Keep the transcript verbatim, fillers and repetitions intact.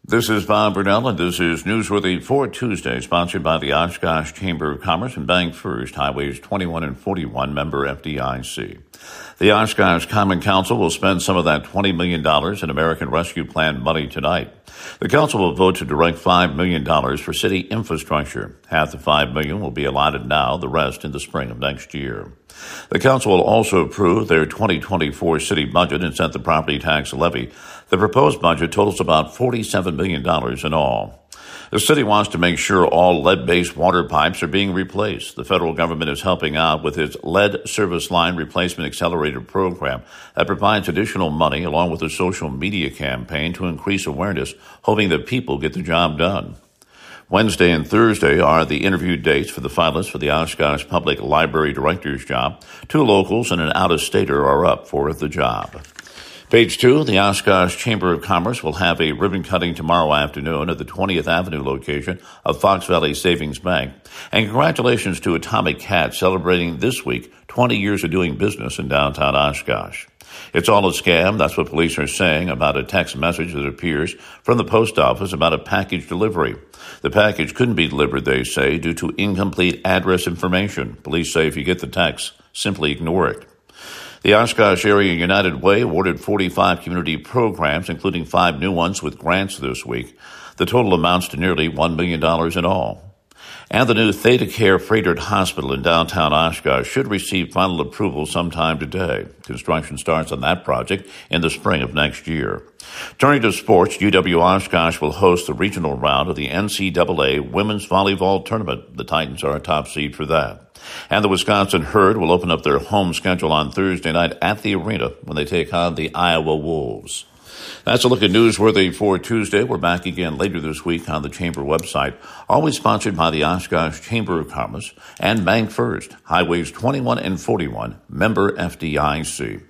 This is Bob Burnell, and this is Newsworthy for Tuesday, sponsored by the Oshkosh Chamber of Commerce and Bank First, Highways twenty-one and forty-one, member F D I C. The Oshkosh Common Council will spend some of that twenty million dollars in American Rescue Plan money tonight. The council will vote to direct five million dollars for city infrastructure. Half the five million dollars will be allotted now, the rest in the spring of next year. The council will also approve their twenty twenty-four city budget and set the property tax levy. The proposed budget totals about forty-seven million dollars in all. The city wants to make sure all lead-based water pipes are being replaced. The federal government is helping out with its Lead Service Line Replacement Accelerator program that provides additional money along with a social media campaign to increase awareness, hoping that people get the job done. Wednesday and Thursday are the interview dates for the finalists for the Oshkosh Public Library Director's job. Two locals and an out-of-stater are up for the job. Page two, the Oshkosh Chamber of Commerce will have a ribbon cutting tomorrow afternoon at the twentieth Avenue location of Fox Valley Savings Bank. And congratulations to Atomic Cat celebrating this week twenty years of doing business in downtown Oshkosh. It's all a scam. That's what police are saying about a text message that appears from the post office about a package delivery. The package couldn't be delivered, they say, due to incomplete address information. Police say if you get the text, simply ignore it. The Oshkosh Area United Way awarded forty-five community programs, including five new ones with grants this week. The total amounts to nearly one million dollars in all. And the new Theta Care Freighted Hospital in downtown Oshkosh should receive final approval sometime today. Construction starts on that project in the spring of next year. Turning to sports, U W Oshkosh will host the regional round of the N C double A Women's Volleyball Tournament. The Titans are a top seed for that. And the Wisconsin Herd will open up their home schedule on Thursday night at the arena when they take on the Iowa Wolves. That's a look at Newsworthy for Tuesday. We're back again later this week on the Chamber website, always sponsored by the Oshkosh Chamber of Commerce and Bank First, Highways twenty-one and forty-one, member F D I C.